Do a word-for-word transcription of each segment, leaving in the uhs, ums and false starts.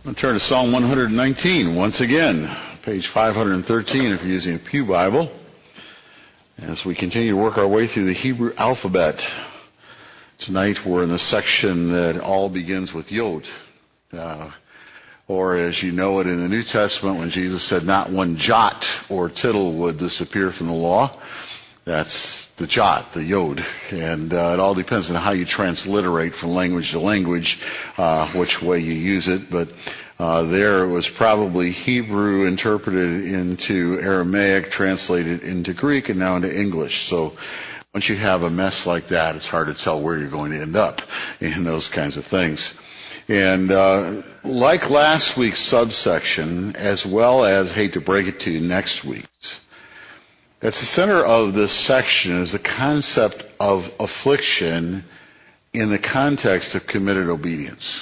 I'll turn to Psalm one nineteen once again, page five thirteen if you're using a Pew Bible, as we continue to work our way through the Hebrew alphabet. Tonight we're in the section that all begins with Yod, uh, or as you know it in the New Testament when Jesus said not one jot or tittle would disappear from the law. That's the jot, the Yod, and uh, it all depends on how you transliterate from language to language, uh, which way you use it, but uh, there it was probably Hebrew interpreted into Aramaic, translated into Greek, and now into English. So once you have a mess like that, it's hard to tell where you're going to end up in those kinds of things. And uh, like last week's subsection, as well as, hate to break it to you, next week's, at the center of this section is the concept of affliction in the context of committed obedience.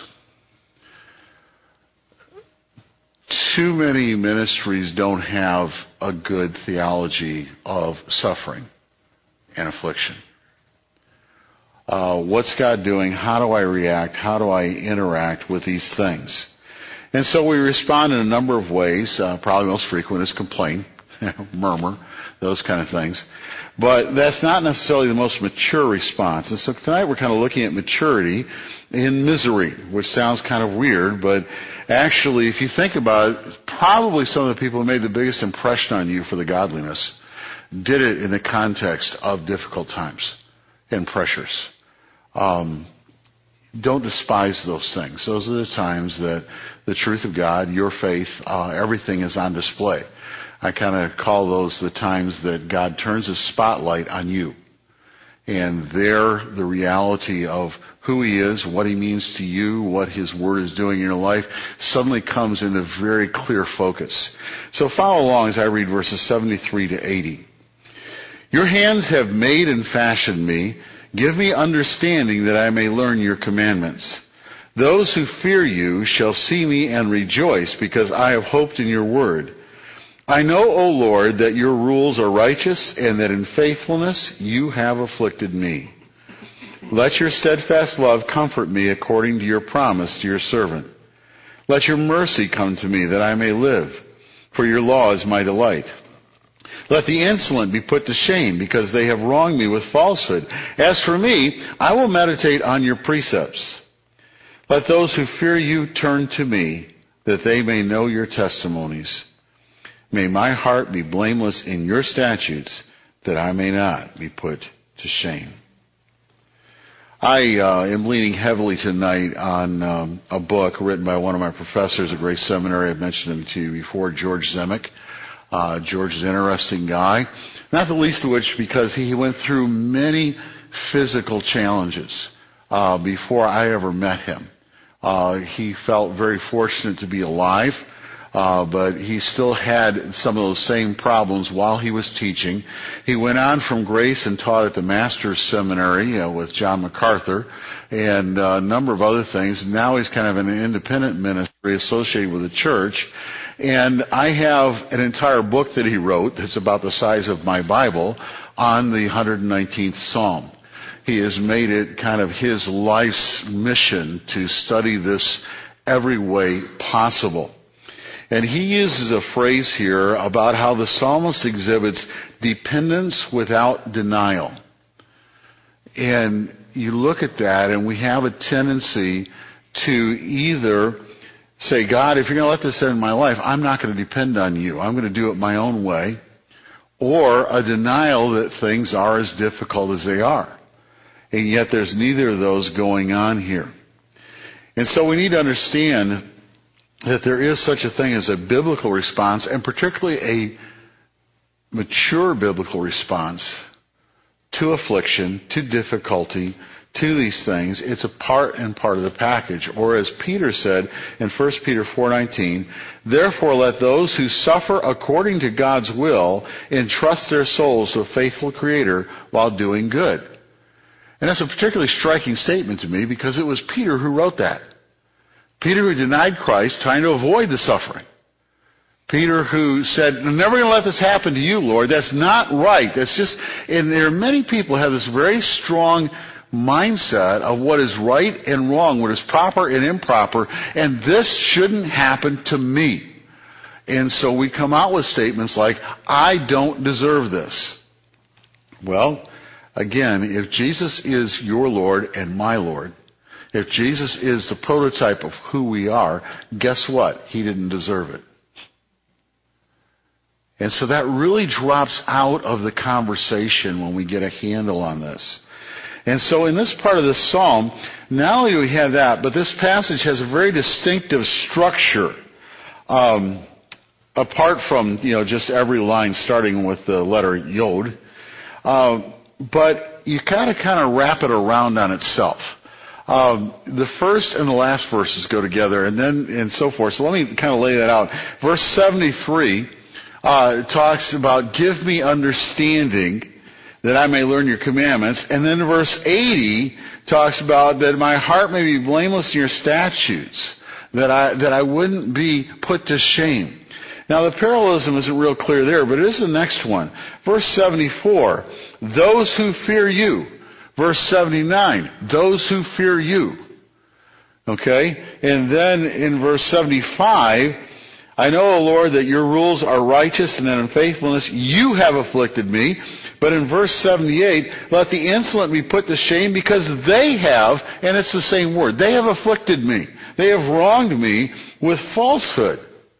Too many ministries don't have a good theology of suffering and affliction. Uh, what's God doing? How do I react? How do I interact with these things? And so we respond in a number of ways. Uh, probably most frequent is complain, murmur, those kind of things. But that's not necessarily the most mature response. And so tonight we're kind of looking at maturity in misery, which sounds kind of weird, but actually if you think about it, probably some of the people who made the biggest impression on you for the godliness did it in the context of difficult times and pressures. Um, don't despise those things. Those are the times that the truth of God, your faith, uh, everything is on display. I kind of call those the times that God turns His spotlight on you. And there, the reality of who He is, what He means to you, what His Word is doing in your life, suddenly comes into very clear focus. So follow along as I read verses seventy-three to eighty. Your hands have made and fashioned me. Give me understanding that I may learn your commandments. Those who fear you shall see me and rejoice, because I have hoped in your word. I know, O Lord, that your rules are righteous, and that in faithfulness you have afflicted me. Let your steadfast love comfort me according to your promise to your servant. Let your mercy come to me that I may live, for your law is my delight. Let the insolent be put to shame, because they have wronged me with falsehood. As for me, I will meditate on your precepts. Let those who fear you turn to me, that they may know your testimonies. May my heart be blameless in your statutes, that I may not be put to shame. I uh, am leaning heavily tonight on um, a book written by one of my professors at Grace Seminary. I've mentioned him to you before, George Zemek. Uh, George is an interesting guy, not the least of which because he went through many physical challenges uh, before I ever met him. Uh, he felt very fortunate to be alive. Uh, but he still had some of those same problems while he was teaching. He went on from Grace and taught at the Master's Seminary uh, with John MacArthur and uh, a number of other things. Now he's kind of in an independent ministry associated with the church. And I have an entire book that he wrote that's about the size of my Bible on the one hundred nineteenth Psalm. He has made it kind of his life's mission to study this every way possible. And he uses a phrase here about how the psalmist exhibits dependence without denial. And you look at that and we have a tendency to either say, God, if you're going to let this end in my life, I'm not going to depend on you. I'm going to do it my own way. Or a denial that things are as difficult as they are. And yet there's neither of those going on here. And so we need to understand that there is such a thing as a biblical response, and particularly a mature biblical response to affliction, to difficulty, to these things. It's a part and part of the package. Or as Peter said in First Peter four nineteen, therefore let those who suffer according to God's will entrust their souls to a faithful Creator while doing good. And that's a particularly striking statement to me because it was Peter who wrote that. Peter who denied Christ, trying to avoid the suffering. Peter who said, I'm never going to let this happen to you, Lord. That's not right. That's just, and there are many people who have this very strong mindset of what is right and wrong, what is proper and improper, and this shouldn't happen to me. And so we come out with statements like, I don't deserve this. Well, again, if Jesus is your Lord and my Lord, if Jesus is the prototype of who we are, guess what? He didn't deserve it. And so that really drops out of the conversation when we get a handle on this. And so in this part of this psalm, not only do we have that, but this passage has a very distinctive structure. Um, apart from, you know, just every line starting with the letter Yod. Uh, but you kind of kind of wrap it around on itself. Um, the first and the last verses go together, and then and so forth. So let me kind of lay that out. Verse seventy-three uh, talks about give me understanding that I may learn your commandments, and then verse eighty talks about that my heart may be blameless in your statutes, that I that I wouldn't be put to shame. Now the parallelism isn't real clear there, but it is the next one. Verse seventy-four, those who fear you. Verse seventy-nine, those who fear you. Okay? And then in verse seventy-five, I know, O Lord, that your rules are righteous, and that in faithfulness you have afflicted me. But in verse seventy-eight, let the insolent be put to shame because they have, and it's the same word, they have afflicted me. They have wronged me with falsehood.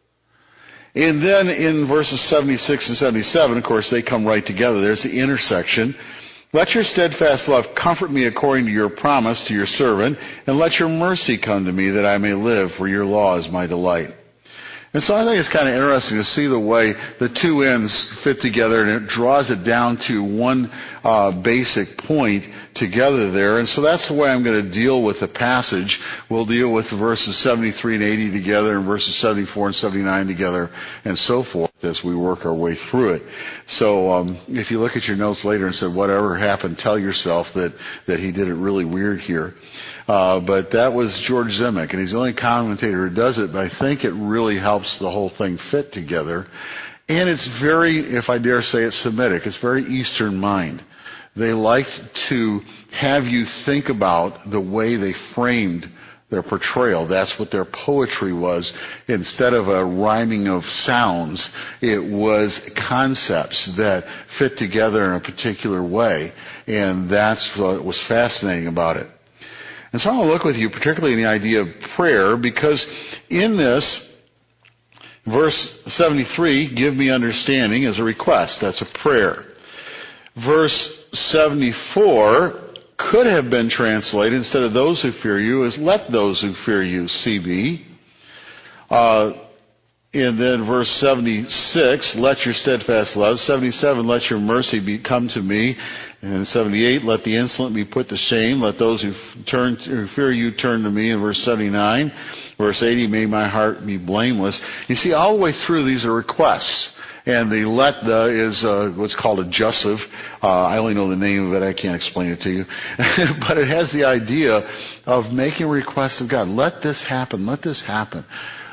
And then in verses seventy-six and seventy-seven, of course, they come right together. There's the intersection. Let your steadfast love comfort me according to your promise to your servant, and let your mercy come to me that I may live, for your law is my delight. And so I think it's kind of interesting to see the way the two ends fit together, and it draws it down to one uh, basic point together there. And so that's the way I'm going to deal with the passage. We'll deal with the verses seventy-three and eighty together, and verses seventy-four and seventy-nine together, and so forth as we work our way through it. So um, if you look at your notes later and said, whatever happened, tell yourself that, that he did it really weird here. Uh, but that was George Zemek, and he's the only commentator who does it, but I think it really helps the whole thing fit together. And it's very, if I dare say it, Semitic. It's very Eastern mind. They liked to have you think about the way they framed their portrayal. That's what their poetry was. Instead of a rhyming of sounds, it was concepts that fit together in a particular way. And that's what was fascinating about it. And so I want to look with you particularly in the idea of prayer, because in this, verse seventy-three, give me understanding, is a request. That's a prayer. Verse seventy-four could have been translated, instead of those who fear you, as let those who fear you, C B. Uh, and then verse seventy-six, let your steadfast love. seventy-seven, let your mercy be come to me. And seventy-eight, let the insolent be put to shame. Let those who turn who fear you turn to me. In verse seventy-nine, verse eighty, may my heart be blameless. You see, all the way through, these are requests. And the let the is uh, what's called a jussive. Uh, I only know the name of it. I can't explain it to you. But it has the idea of making requests of God. Let this happen. Let this happen.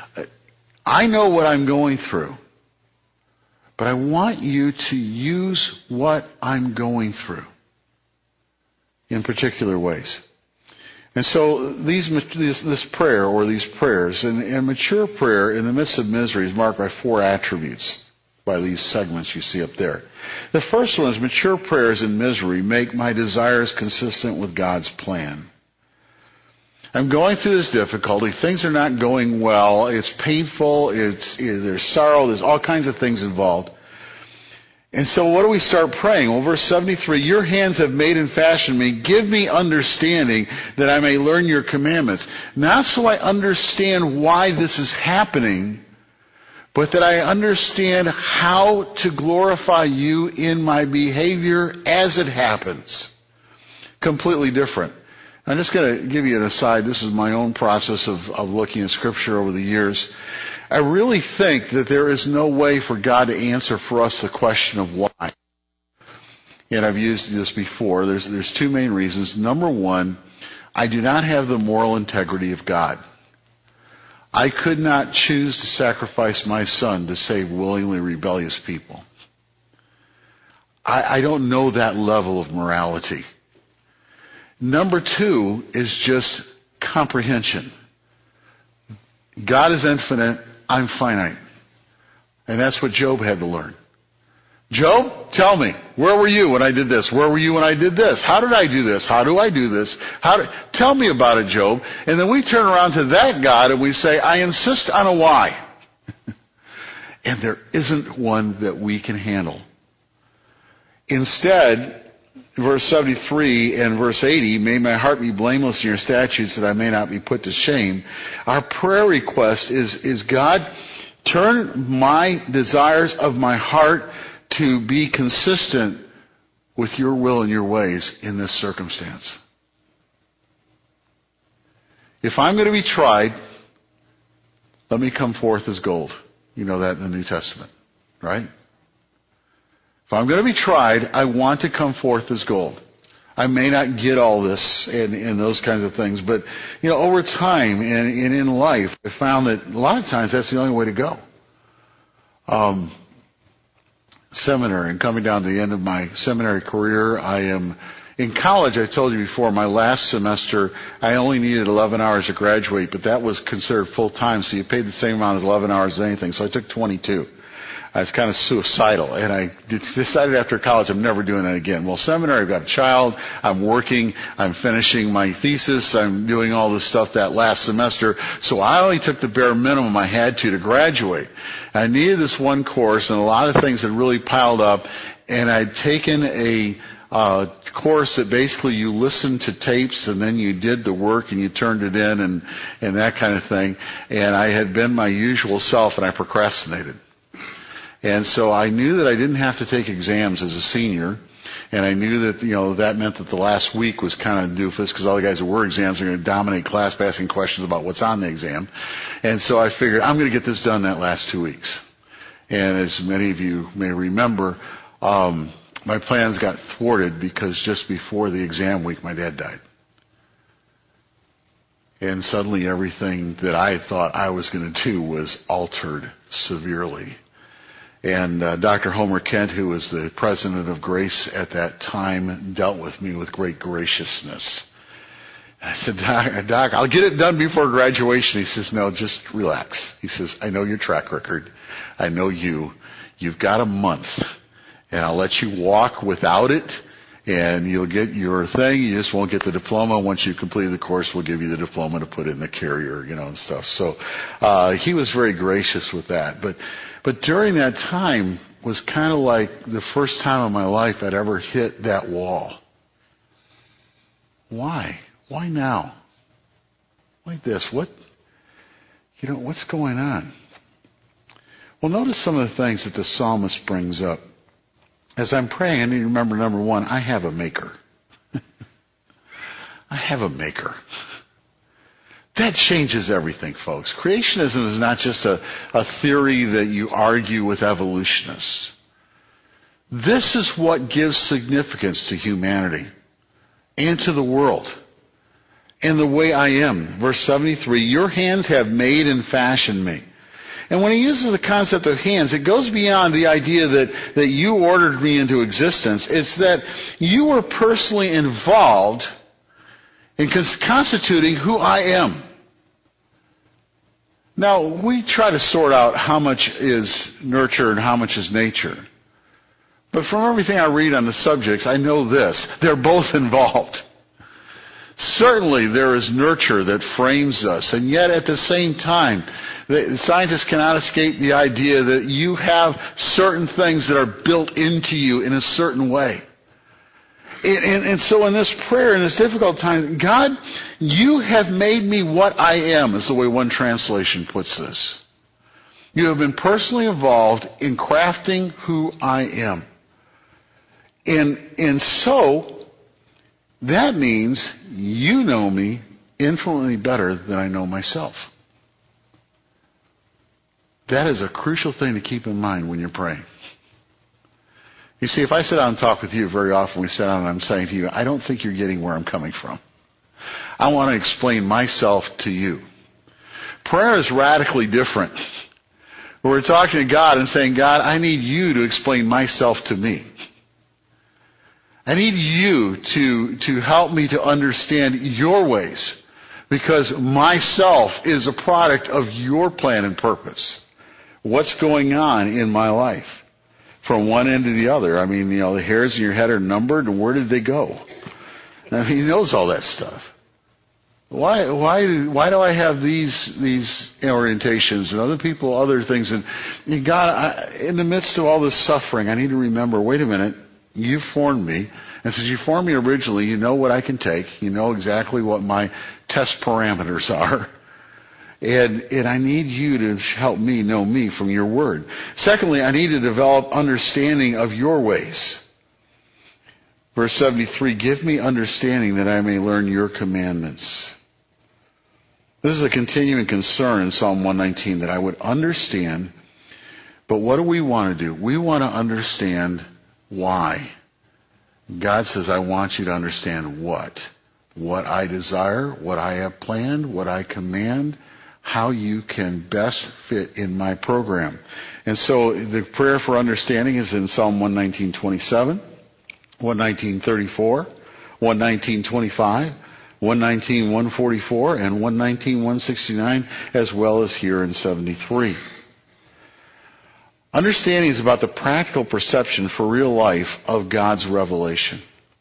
I know what I'm going through. But I want you to use what I'm going through in particular ways. And so these, this, this prayer or these prayers, and, and mature prayer in the midst of misery is marked by four attributes by these segments you see up there. The first one is mature prayers in misery make my desires consistent with God's plan. I'm going through this difficulty. Things are not going well. It's painful. It's, there's sorrow. There's all kinds of things involved. And so what do we start praying? Well, verse seventy-three, your hands have made and fashioned me. Give me understanding that I may learn your commandments. Not so I understand why this is happening, but that I understand how to glorify you in my behavior as it happens. Completely different. I'm just going to give you an aside. This is my own process of, of looking at Scripture over the years. I really think that there is no way for God to answer for us the question of why. And I've used this before. There's, there's two main reasons. Number one, I do not have the moral integrity of God. I could not choose to sacrifice my son to save willingly rebellious people. I, I don't know that level of morality. Number two is just comprehension. God is infinite, I'm finite. And that's what Job had to learn. Job, tell me, where were you when I did this? Where were you when I did this? How did I do this? How do I do this? How do, tell me about it, Job. And then we turn around to that God and we say, I insist on a why. And there isn't one that we can handle. Instead, verse seventy-three and verse eighty, may my heart be blameless in your statutes that I may not be put to shame. Our prayer request is, is God, turn my desires of my heart to be consistent with your will and your ways in this circumstance. If I'm going to be tried, let me come forth as gold. You know that in the New Testament, right? If I'm going to be tried, I want to come forth as gold. I may not get all this and, and those kinds of things, but you know, over time and, and in life, I found that a lot of times that's the only way to go. Um, seminary, and coming down to the end of my seminary career, I am in college. I told you before, my last semester, I only needed eleven hours to graduate, but that was considered full time, so you paid the same amount as eleven hours as anything. So I took twenty-two. I was kind of suicidal, and I decided after college I'm never doing it again. Well, seminary, I've got a child, I'm working, I'm finishing my thesis, I'm doing all this stuff that last semester, so I only took the bare minimum I had to to graduate. I needed this one course, and a lot of things had really piled up, and I'd taken a uh, course that basically you listened to tapes and then you did the work and you turned it in and, and that kind of thing, and I had been my usual self, and I procrastinated. And so I knew that I didn't have to take exams as a senior, and I knew that, you know, that meant that the last week was kind of doofus because all the guys who were exams are going to dominate class by asking questions about what's on the exam. And so I figured I'm going to get this done that last two weeks. And as many of you may remember, um, my plans got thwarted because just before the exam week, my dad died. And suddenly everything that I thought I was going to do was altered severely. And uh, Doctor Homer Kent, who was the president of Grace at that time, dealt with me with great graciousness. And I said, Doc, Doc, I'll get it done before graduation. He says, no, just relax. He says, I know your track record. I know you. You've got a month, and I'll let you walk without it, and you'll get your thing. You just won't get the diploma. Once you complete the course, we'll give you the diploma to put in the carrier, you know, and stuff. So uh, he was very gracious with that. But But during that time was kind of like the first time in my life I'd ever hit that wall. Why? Why now? Like this? What, you know, what's going on? Well, notice some of the things that the psalmist brings up. As I'm praying, I need to remember, number one, I have a maker. I have a maker. That changes everything, folks. Creationism is not just a, a theory that you argue with evolutionists. This is what gives significance to humanity and to the world and the way I am. Verse seventy-three, your hands have made and fashioned me. And when he uses the concept of hands, it goes beyond the idea that, that you ordered me into existence. It's that you were personally involved in constituting who I am. Now, we try to sort out how much is nurture and how much is nature. But from everything I read on the subjects, I know this. They're both involved. Certainly there is nurture that frames us, and yet at the same time, the scientists cannot escape the idea that you have certain things that are built into you in a certain way. And, and, and so in this prayer, in this difficult time, God, you have made me what I am, is the way one translation puts this. You have been personally involved in crafting who I am. And, and so, that means you know me infinitely better than I know myself. That is a crucial thing to keep in mind when you're praying. You see, if I sit down and talk with you very often, we sit down and I'm saying to you, I don't think you're getting where I'm coming from. I want to explain myself to you. Prayer is radically different. We're talking to God and saying, God, I need you to explain myself to me. I need you to, to help me to understand your ways, because myself is a product of your plan and purpose. What's going on in my life from one end to the other? I mean, you know, the hairs in your head are numbered, and where did they go? I mean, he knows all that stuff. Why, why, why do I have these these orientations and other people, other things? And God, I, in the midst of all this suffering, I need to remember, wait a minute, you formed me. And since you formed me originally, you know what I can take. You know exactly what my test parameters are. And, and I need you to help me know me from your word. Secondly, I need to develop understanding of your ways. Verse seventy-three, give me understanding that I may learn your commandments. This is a continuing concern in Psalm one nineteen, that I would understand. But what do we want to do? We want to understand why. God says, I want you to understand what? What I desire, what I have planned, what I command, how you can best fit in my program. And so the prayer for understanding is in Psalm one nineteen twenty-seven, one nineteen thirty-four, one nineteen twenty-five, one nineteen one forty-four, and one nineteen one sixty-nine, as well as here in seventy-three. Understanding is about the practical perception for real life of God's revelation.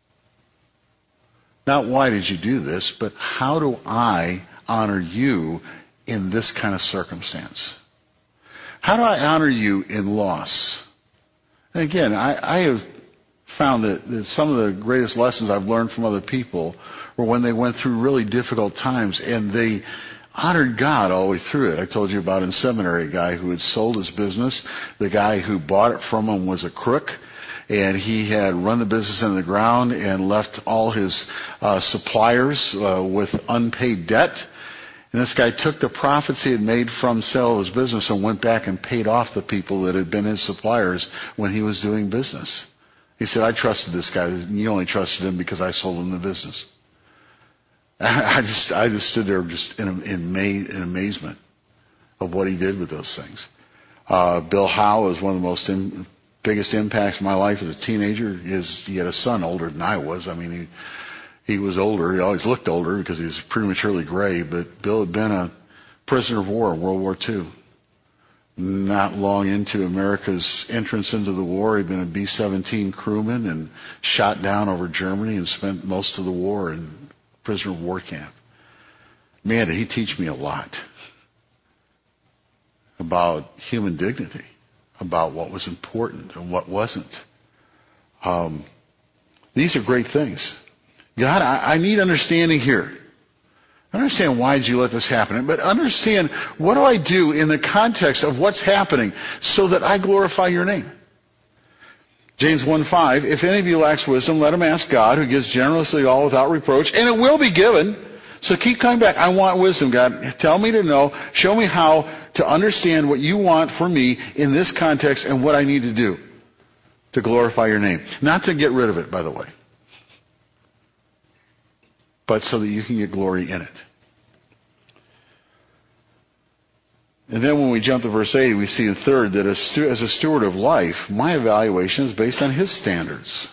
Not why did you do this, but how do I honor you in this kind of circumstance? How do I honor you in loss? And again, I, I have found that, that some of the greatest lessons I've learned from other people were when they went through really difficult times and they honored God all the way through it. I told you about in seminary a guy who had sold his business. The guy who bought it from him was a crook, and he had run the business into the ground and left all his uh, suppliers uh, with unpaid debt. And this guy took the profits he had made from sale of his business and went back and paid off the people that had been his suppliers when he was doing business. He said, I trusted this guy. You only trusted him because I sold him the business. I just, I just stood there just in, in, in amazement of what he did with those things. Uh, Bill Howe was one of the most in, biggest impacts in my life as a teenager. His, he had a son older than I was. I mean, he, he was older. He always looked older because he was prematurely gray. But Bill had been a prisoner of war in World War Two. Not long into America's entrance into the war, he'd been a B seventeen crewman and shot down over Germany and spent most of the war in prisoner of war camp. Man, did he teach me a lot about human dignity, about what was important and what wasn't. Um, these are great things. God, I, I need understanding here. I understand why did you let this happen, but understand what do I do in the context of what's happening so that I glorify your name. James one five, if any of you lacks wisdom, let him ask God, who gives generously all without reproach, and it will be given. So keep coming back. I want wisdom, God. Tell me to know. Show me how to understand what you want for me in this context and what I need to do to glorify your name. Not to get rid of it, by the way, but so that you can get glory in it. And then when we jump to verse eight, we see in third that as a steward of life, my evaluation is based on his standards.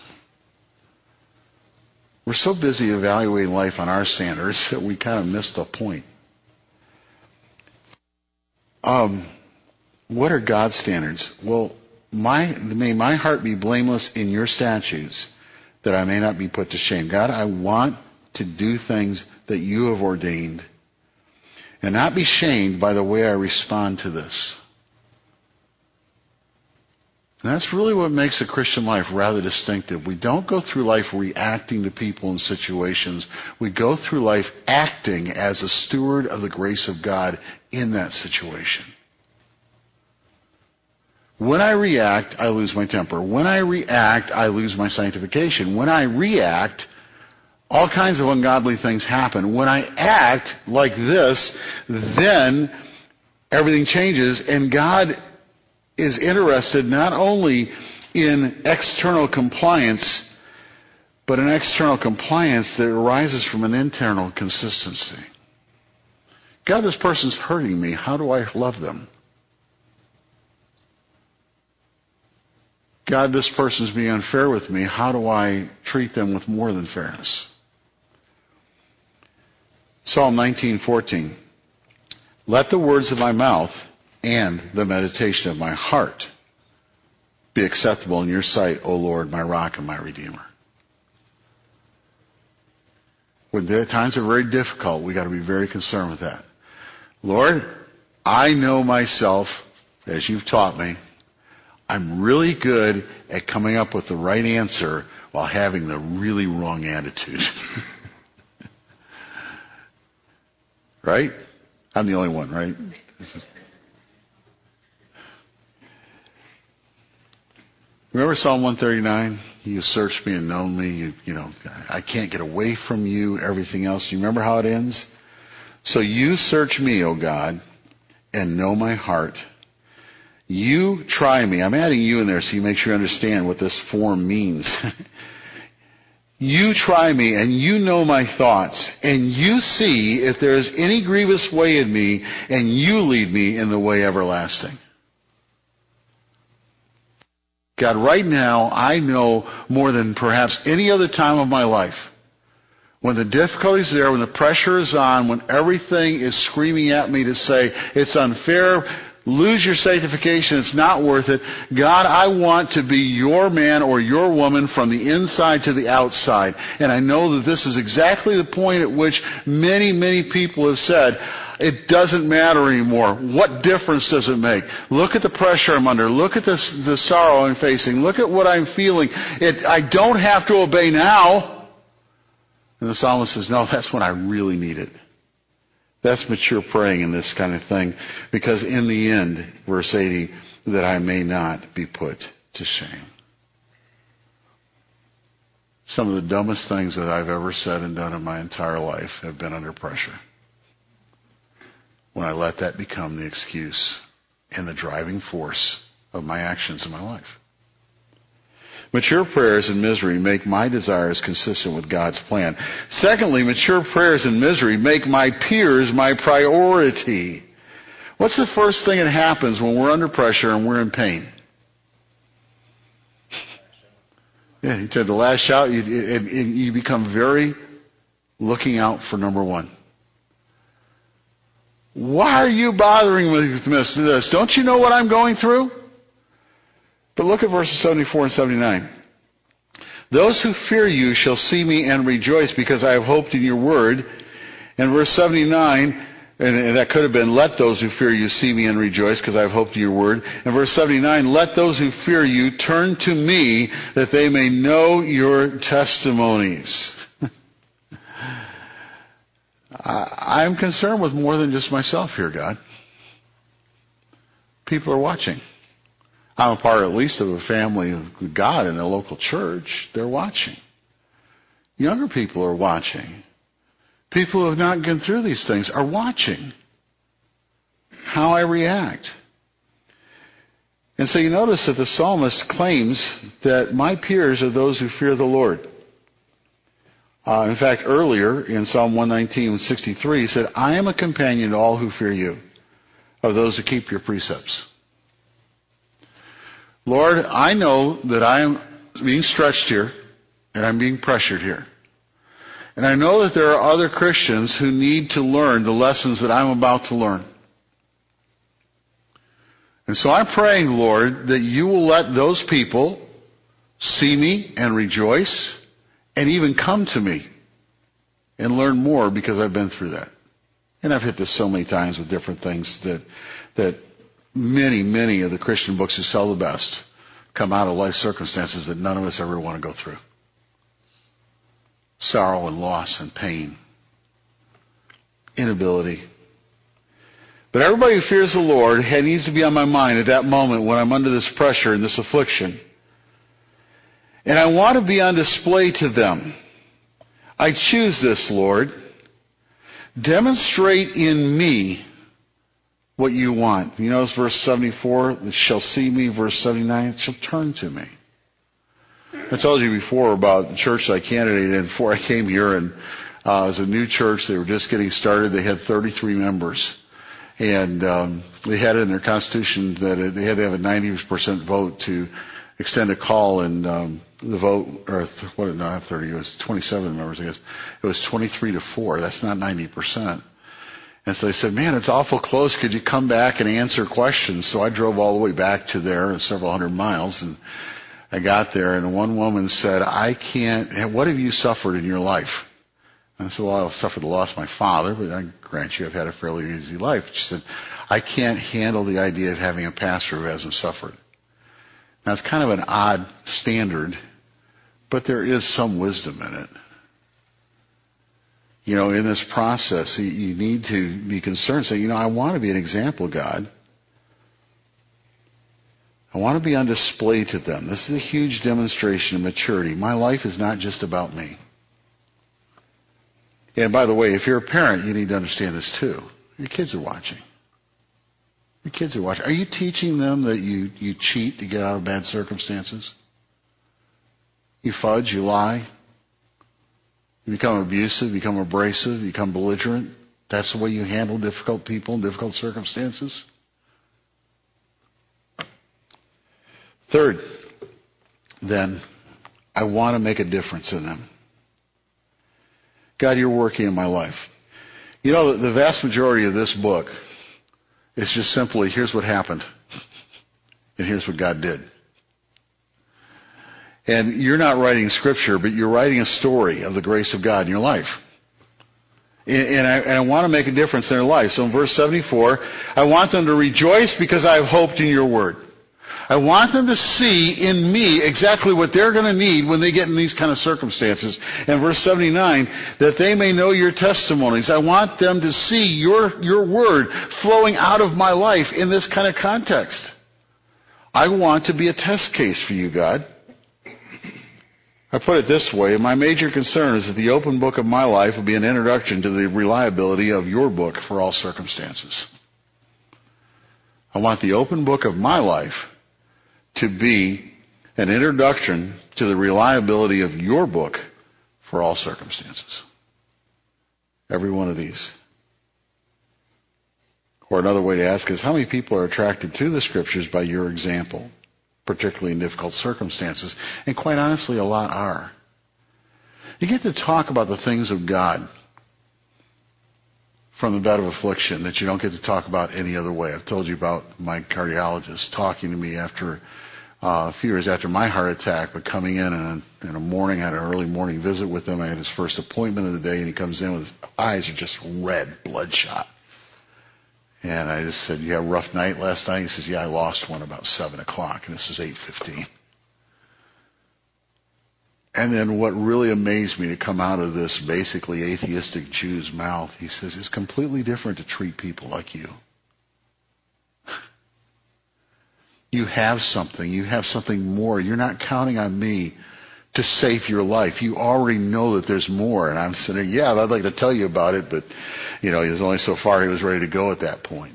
We're so busy evaluating life on our standards that we kind of miss the point. Um, what are God's standards? Well, my, may my heart be blameless in your statutes, that I may not be put to shame. God, I want to do things that you have ordained and not be shamed by the way I respond to this. And that's really what makes a Christian life rather distinctive. We don't go through life reacting to people and situations. We go through life acting as a steward of the grace of God in that situation. When I react, I lose my temper. When I react, I lose my sanctification. When I react, all kinds of ungodly things happen. When I act like this, then everything changes, and God is interested not only in external compliance, but an external compliance that arises from an internal consistency. God, this person's hurting me. How do I love them? God, this person's being unfair with me. How do I treat them with more than fairness? Psalm nineteen fourteen. Let the words of my mouth and the meditation of my heart be acceptable in your sight, O Lord, my rock and my redeemer. When the times are very difficult, we got to be very concerned with that. Lord, I know myself, as you've taught me, I'm really good at coming up with the right answer while having the really wrong attitude. Right? I'm the only one, right? This is... Remember Psalm one thirty-nine? You searched me and known me. You, you know, I can't get away from you, everything else. You remember how it ends? So you search me, O God, and know my heart. You try me. I'm adding you in there so you make sure you understand what this form means. You try me and you know my thoughts, and you see if there is any grievous way in me, and you lead me in the way everlasting. God, right now, I know more than perhaps any other time of my life, when the difficulty is there, when the pressure is on, when everything is screaming at me to say, it's unfair, lose your sanctification, it's not worth it. God, I want to be your man or your woman from the inside to the outside. And I know that this is exactly the point at which many, many people have said, it doesn't matter anymore. What difference does it make? Look at the pressure I'm under. Look at the, the sorrow I'm facing. Look at what I'm feeling. It, I don't have to obey now. And the psalmist says, no, that's when I really need it. That's mature praying in this kind of thing. Because in the end, verse eighty, that I may not be put to shame. Some of the dumbest things that I've ever said and done in my entire life have been under pressure. When I let that become the excuse and the driving force of my actions in my life. Mature prayers in misery make my desires consistent with God's plan. Secondly, mature prayers in misery make my peers my priority. What's the first thing that happens when we're under pressure and we're in pain? Yeah, he said the last shout, you, it, it, you become very looking out for number one. Why are you bothering with this? Don't you know what I'm going through? But look at verses seventy-four and seventy-nine. Those who fear you shall see me and rejoice because I have hoped in your word. And verse seventy-nine, and that could have been, let those who fear you see me and rejoice because I have hoped in your word. And verse seventy-nine, let those who fear you turn to me that they may know your testimonies. I, I'm concerned with more than just myself here, God. People are watching. I'm a part, at least, of a family of God in a local church. They're watching. Younger people are watching. People who have not gone through these things are watching how I react. And so you notice that the psalmist claims that my peers are those who fear the Lord. Uh, in fact, earlier in Psalm one nineteen, sixty-three, he said, I am a companion to all who fear you, of those who keep your precepts. Lord, I know that I am being stretched here, and I'm being pressured here. And I know that there are other Christians who need to learn the lessons that I'm about to learn. And so I'm praying, Lord, that you will let those people see me and rejoice and even come to me and learn more because I've been through that. And I've hit this so many times with different things that that many, many of the Christian books who sell the best come out of life circumstances that none of us ever want to go through. Sorrow and loss and pain. Inability. But everybody who fears the Lord needs to be on my mind at that moment when I'm under this pressure and this affliction. And I want to be on display to them. I choose this, Lord. Demonstrate in me what you want. You notice verse seventy-four, they shall see me. Verse seventy-nine, shall turn to me. I told you before about the church I candidated in before I came here, and uh, it was a new church. They were just getting started. They had thirty-three members. And um, they had it in their constitution that they had to have a ninety percent vote to extend a call, and um, the vote, or th- what? Not thirty. It was twenty-seven members. I guess it was twenty-three to four. That's not ninety percent. And so they said, "Man, it's awful close. Could you come back and answer questions?" So I drove all the way back to there, several hundred miles, and I got there, and one woman said, "I can't. What have you suffered in your life?" And I said, "Well, I've suffered the loss of my father, but I grant you I've had a fairly easy life." She said, "I can't handle the idea of having a pastor who hasn't suffered." Now, it's kind of an odd standard, but there is some wisdom in it. You know, in this process, you need to be concerned. Say, you know, I want to be an example, God. I want to be on display to them. This is a huge demonstration of maturity. My life is not just about me. And by the way, if you're a parent, you need to understand this too. Your kids are watching. Your kids are watching. Are you teaching them that you, you cheat to get out of bad circumstances? You fudge, you lie. You become abusive, you become abrasive, you become belligerent. That's the way you handle difficult people in difficult circumstances. Third, then, I want to make a difference in them. God, you're working in my life. You know, the vast majority of this book is just simply, here's what happened, and here's what God did. And you're not writing scripture, but you're writing a story of the grace of God in your life. And I, and I want to make a difference in their life. So in verse seventy-four, I want them to rejoice because I have hoped in your word. I want them to see in me exactly what they're going to need when they get in these kind of circumstances. And verse seventy-nine, that they may know your testimonies. I want them to see your, your word flowing out of my life in this kind of context. I want to be a test case for you, God. I put it this way, my major concern is that the open book of my life will be an introduction to the reliability of your book for all circumstances. I want the open book of my life to be an introduction to the reliability of your book for all circumstances. Every one of these. Or another way to ask is, how many people are attracted to the Scriptures by your example, particularly in difficult circumstances? And quite honestly, a lot are. You get to talk about the things of God from the bed of affliction that you don't get to talk about any other way. I've told you about my cardiologist talking to me after uh, a few years after my heart attack, but coming in and in a morning, I had an early morning visit with him. I had his first appointment of the day, and he comes in with his eyes are just red, bloodshot. And I just said, "You had a rough night last night?" He says, "Yeah, I lost one about seven o'clock, and this is eight fifteen. And then what really amazed me to come out of this basically atheistic Jew's mouth, he says, it's completely different to treat people like you. You have something. You have something more. You're not counting on me to save your life. You already know that there's more." And I'm sitting, yeah, I'd like to tell you about it, but, you know, he was only so far he was ready to go at that point.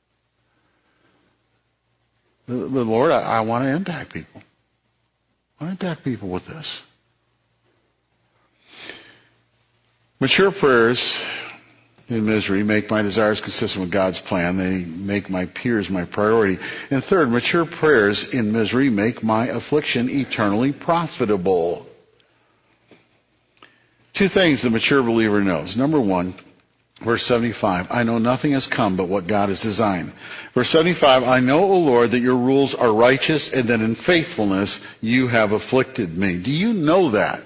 But Lord, I, I want to impact people. I want to impact people with this. Mature prayers in misery make my desires consistent with God's plan. They make my peers my priority. And third, mature prayers in misery make my affliction eternally profitable. Two things the mature believer knows. Number one, verse seventy-five, I know nothing has come but what God has designed. Verse seventy-five, I know, O Lord, that your rules are righteous and that in faithfulness you have afflicted me. Do you know that?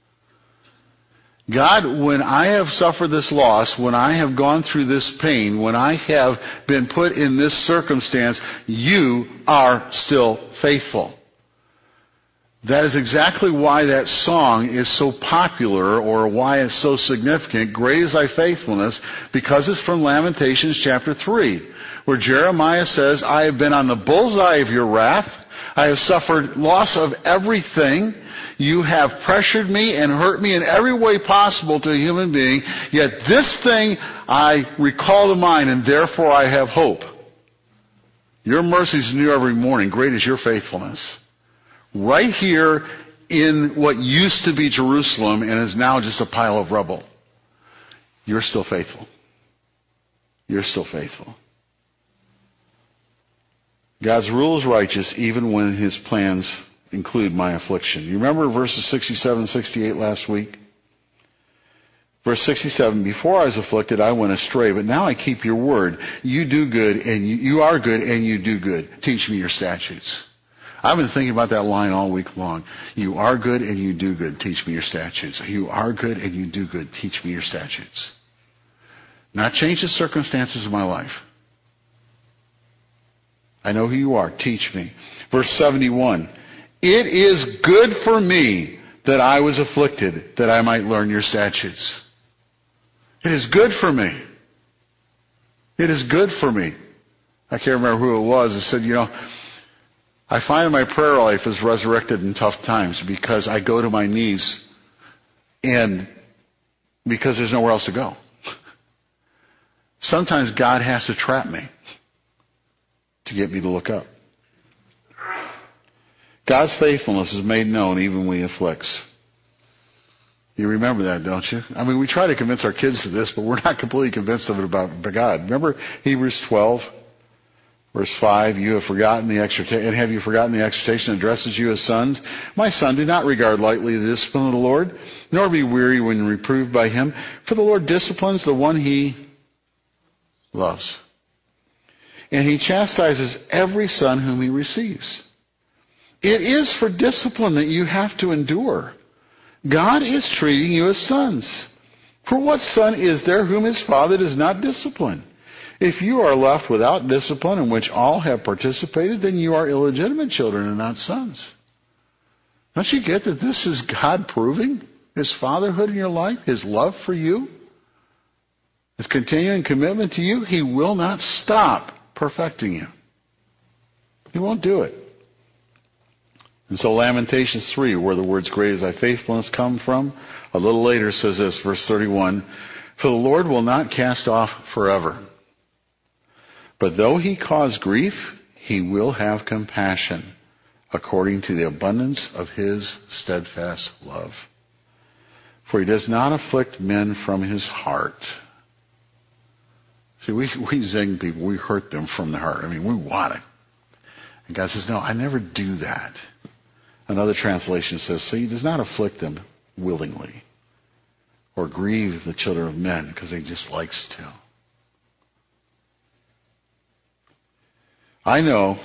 God, when I have suffered this loss, when I have gone through this pain, when I have been put in this circumstance, you are still faithful. That is exactly why that song is so popular, or why it's so significant. Great is thy faithfulness, because it's from Lamentations chapter three, where Jeremiah says, I have been on the bullseye of your wrath. I have suffered loss of everything. You have pressured me and hurt me in every way possible to a human being. Yet this thing I recall to mind, and therefore I have hope. Your mercies are new every morning. Great is your faithfulness. Right here in what used to be Jerusalem and is now just a pile of rubble. You're still faithful. You're still faithful. God's rule is righteous even when his plans include my affliction. You remember verses sixty-seven, sixty-eight last week? Verse sixty-seven, before I was afflicted, I went astray, but now I keep your word. You do good, and you, you are good, and you do good. Teach me your statutes. I've been thinking about that line all week long. You are good, and you do good. Teach me your statutes. You are good, and you do good. Teach me your statutes. Not change the circumstances of my life. I know who you are. Teach me. Verse seventy-one, it is good for me that I was afflicted, that I might learn your statutes. It is good for me. It is good for me. I can't remember who it was that said, you know, I find my prayer life is resurrected in tough times because I go to my knees and because there's nowhere else to go. Sometimes God has to trap me to get me to look up. God's faithfulness is made known even when He afflicts. You remember that, don't you? I mean, we try to convince our kids of this, but we're not completely convinced of it about God. Remember Hebrews twelve, verse five, you have forgotten the exhortation, and have you forgotten the exhortation that addresses you as sons? My son, do not regard lightly the discipline of the Lord, nor be weary when reproved by Him, for the Lord disciplines the one He loves. And He chastises every son whom He receives. It is for discipline that you have to endure. God is treating you as sons. For what son is there whom his father does not discipline? If you are left without discipline in which all have participated, then you are illegitimate children and not sons. Don't you get that this is God proving His fatherhood in your life, His love for you, His continuing commitment to you? He will not stop perfecting you. He won't do it. And so Lamentations three, where the words great is thy faithfulness come from, a little later says this, verse thirty-one, for the Lord will not cast off forever. But though He cause grief, He will have compassion according to the abundance of His steadfast love. For He does not afflict men from His heart. See, we, we zing people. We hurt them from the heart. I mean, we want it. And God says, no, I never do that. Another translation says, so He does not afflict them willingly or grieve the children of men because He just likes to. I know.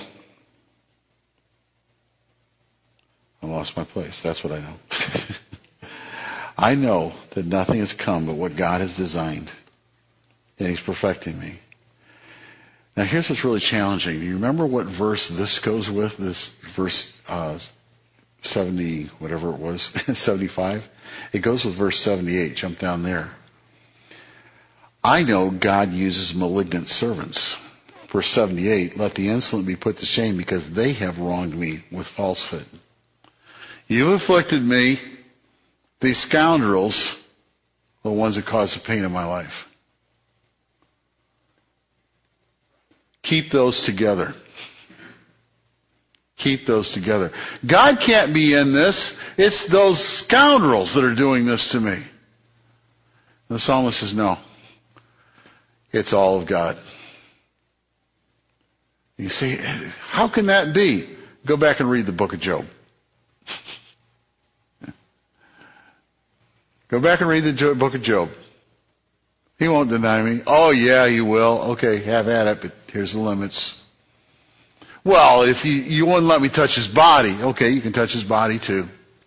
I lost my place. That's what I know. I know that nothing has come but what God has designed. And He's perfecting me. Now here's what's really challenging. Do you remember what verse this goes with? This verse uh, seventy, whatever it was, seventy-five? It goes with verse seventy-eight. Jump down there. I know God uses malignant servants. Verse seventy-eight, let the insolent be put to shame because they have wronged me with falsehood. You afflicted me. These scoundrels are the ones that caused the pain in my life. Keep those together. Keep those together. God can't be in this. It's those scoundrels that are doing this to me. The psalmist says, no. It's all of God. You say, how can that be? Go back and read the book of Job. Go back and read the book of Job. He won't deny me. Oh, yeah, you will. Okay, have at it, but here's the limits. Well, if you, you wouldn't let me touch his body, okay, you can touch his body too.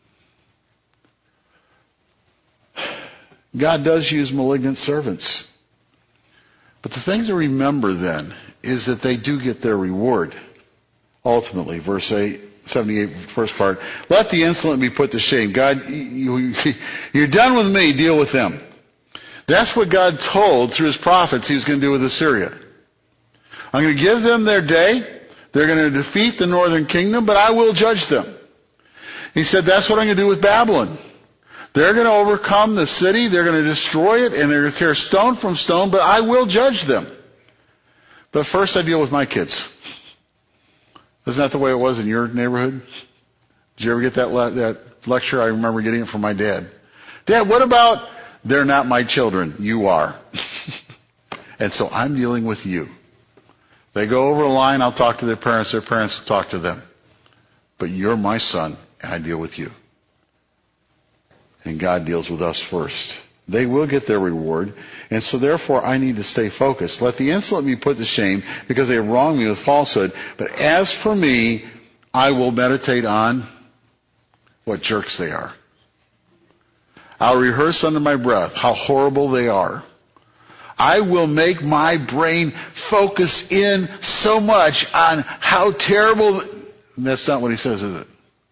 God does use malignant servants. But the thing to remember then is that they do get their reward. Ultimately, verse eight, seventy-eight, first part, let the insolent be put to shame. God, you, you're done with me, deal with them. That's what God told through His prophets He was going to do with Assyria. I'm going to give them their day. They're going to defeat the northern kingdom, but I will judge them. He said, that's what I'm going to do with Babylon. They're going to overcome the city. They're going to destroy it, and they're going to tear stone from stone, but I will judge them. But first I deal with my kids. Isn't that the way it was in your neighborhood? Did you ever get that, le- that lecture? I remember getting it from my dad. Dad, what about, they're not my children, you are. And so I'm dealing with you. They go over a line, I'll talk to their parents, their parents will talk to them. But you're my son, and I deal with you. And God deals with us first. They will get their reward. And so therefore I need to stay focused. Let the insolent be put to shame because they have wronged me with falsehood. But as for me, I will meditate on what jerks they are. I'll rehearse under my breath how horrible they are. I will make my brain focus in so much on how terrible. That's not what he says, is it?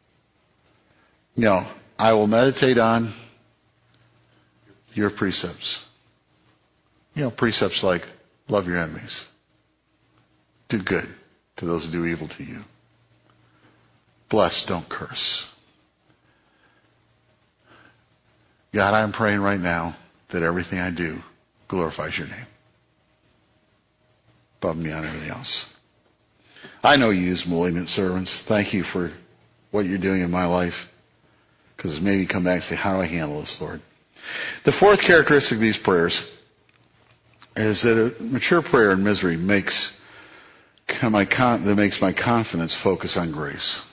No. I will meditate on your precepts. You know, precepts like love your enemies. Do good to those who do evil to you. Bless, don't curse. God, I'm praying right now that everything I do glorifies your name. Above and beyond everything else. I know you use malignant servants. Thank you for what you're doing in my life. Because maybe come back and say, how do I handle this, Lord? The fourth characteristic of these prayers is that a mature prayer in misery makes my that makes my confidence focus on grace.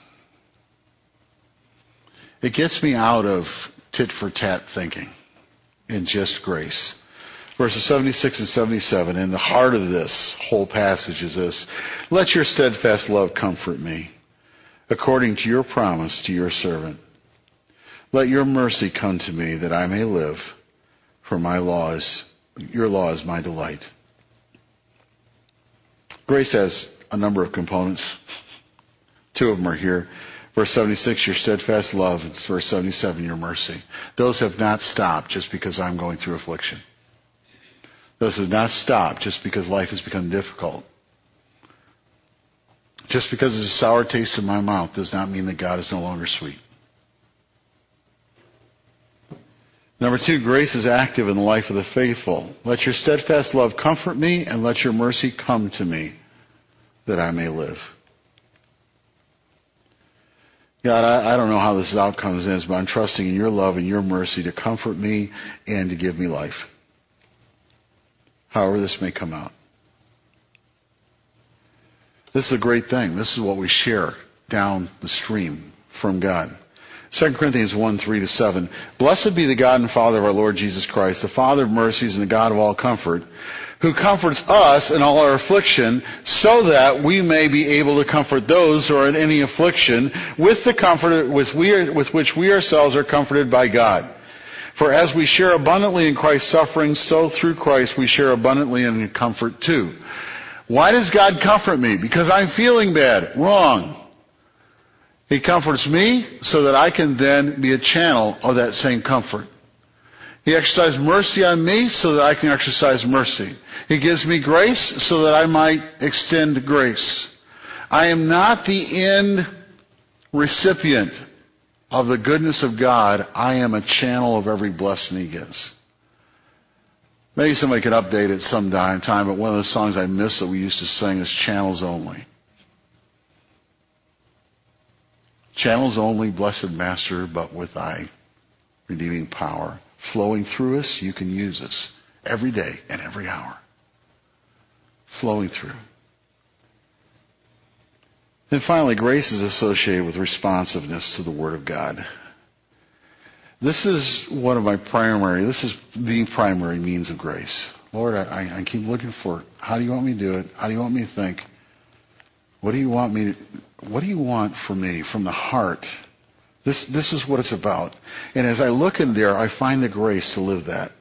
It gets me out of tit-for-tat thinking and just grace. Verses seventy-six and seventy-seven, in the heart of this whole passage is this: let your steadfast love comfort me, according to your promise to your servant. Let your mercy come to me that I may live, for my law is, your law is my delight. Grace has a number of components. Two of them are here. Verse seventy-six, your steadfast love. It's verse seventy-seven, your mercy. Those have not stopped just because I'm going through affliction. Those have not stopped just because life has become difficult. Just because there's a sour taste in my mouth does not mean that God is no longer sweet. Number two, grace is active in the life of the faithful. Let your steadfast love comfort me, and let your mercy come to me, that I may live. God, I, I don't know how this outcome is, but I'm trusting in your love and your mercy to comfort me and to give me life. However this may come out. This is a great thing. This is what we share down the stream from God. Second Corinthians one, three to seven. Blessed be the God and Father of our Lord Jesus Christ, the Father of mercies and the God of all comfort, who comforts us in all our affliction, so that we may be able to comfort those who are in any affliction with the comfort with, we are, with which we ourselves are comforted by God. For as we share abundantly in Christ's sufferings, so through Christ we share abundantly in comfort too. Why does God comfort me? Because I'm feeling bad. Wrong. He comforts me so that I can then be a channel of that same comfort. He exercises mercy on me so that I can exercise mercy. He gives me grace so that I might extend grace. I am not the end recipient of the goodness of God. I am a channel of every blessing He gives. Maybe somebody could update it some time, but one of the songs I miss that we used to sing is Channels Only. Channels only, blessed Master, but with thy redeeming power flowing through us, you can use us every day and every hour. Flowing through. And finally, grace is associated with responsiveness to the Word of God. This is one of my primary, this is the primary means of grace. Lord, I, I keep looking for, how do you want me to do it? How do you want me to think? What do you want me to, what do you want from me, from the heart? This, this is what it's about. And as I look in there, I find the grace to live that.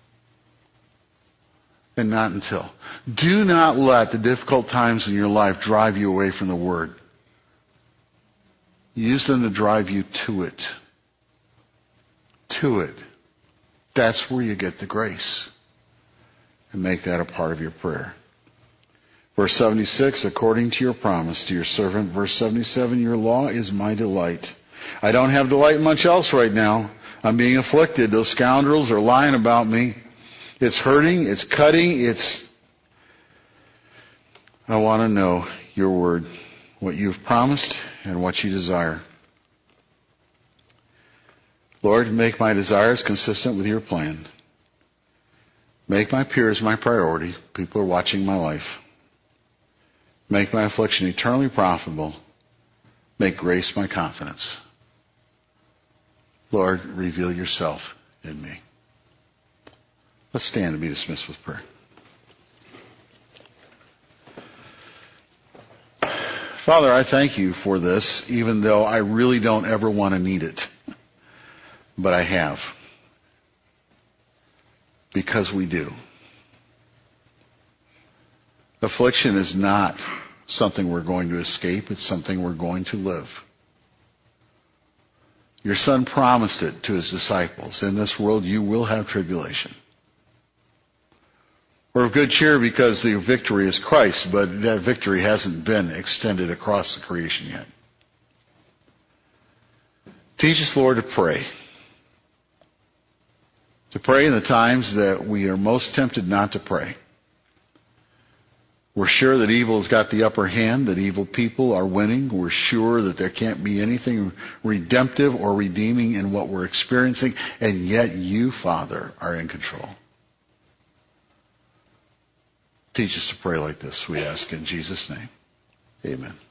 And not until. Do not let the difficult times in your life drive you away from the Word. Use them to drive you to it. To it. That's where you get the grace. And make that a part of your prayer. Verse seventy-six, according to your promise to your servant. Verse seventy-seven, your law is my delight. I don't have delight in much else right now. I'm being afflicted. Those scoundrels are lying about me. It's hurting. It's cutting. It's... I want to know your word, what you've promised and what you desire. Lord, make my desires consistent with your plan. Make my peers my priority. People are watching my life. Make my affliction eternally profitable. Make grace my confidence. Lord, reveal yourself in me. Let's stand and be dismissed with prayer. Father, I thank you for this, even though I really don't ever want to need it. But I have. Because we do. Affliction is not something we're going to escape. It's something we're going to live. Your Son promised it to his disciples. In this world you will have tribulation. We're of good cheer because the victory is Christ, but that victory hasn't been extended across the creation yet. Teach us, Lord, to pray. To pray in the times that we are most tempted not to pray. We're sure that evil has got the upper hand, that evil people are winning. We're sure that there can't be anything redemptive or redeeming in what we're experiencing, and yet you, Father, are in control. Teach us to pray like this, we ask in Jesus' name. Amen.